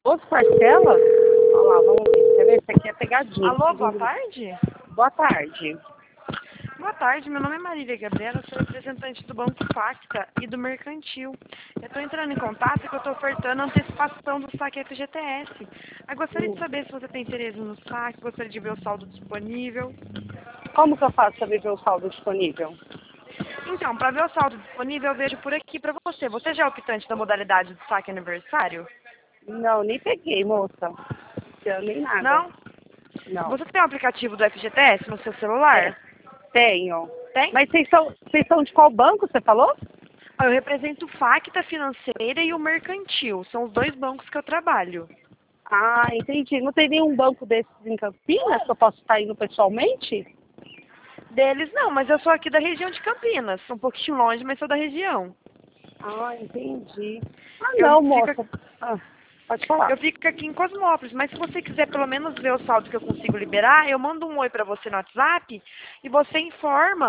12 parcelas? Olha lá, vamos ver. Quer ver? Esse aqui é pegadinha. Alô, boa tarde? Boa tarde. Boa tarde, meu nome é Marília Gabriela, sou representante do Banco Facta e do Mercantil. Eu estou entrando em contato porque eu estou ofertando antecipação do saque FGTS. Eu gostaria de saber se você tem interesse no saque, gostaria de ver o saldo disponível. Como que eu faço para ver o saldo disponível? Então, para ver o saldo disponível, eu vejo por aqui para você. Você já é optante da modalidade do saque aniversário? Não, nem peguei, moça. Eu nem nada. Não? Não. Você tem o aplicativo do FGTS no seu celular? Tenho. Tem? Mas vocês são de qual banco, você falou? Eu represento o Facta Financeira e o Mercantil. São os dois bancos que eu trabalho. Ah, entendi. Não tem nenhum banco desses em Campinas que eu possa estar indo pessoalmente? Deles não, mas eu sou aqui da região de Campinas. Sou um pouquinho longe, mas sou da região. Ah, entendi. Ah, Eu não, fico, moça. Ah, pode falar. eu fico aqui em Cosmópolis, mas se você quiser pelo menos ver o saldo que eu consigo liberar, eu mando um oi pra você no WhatsApp e você informa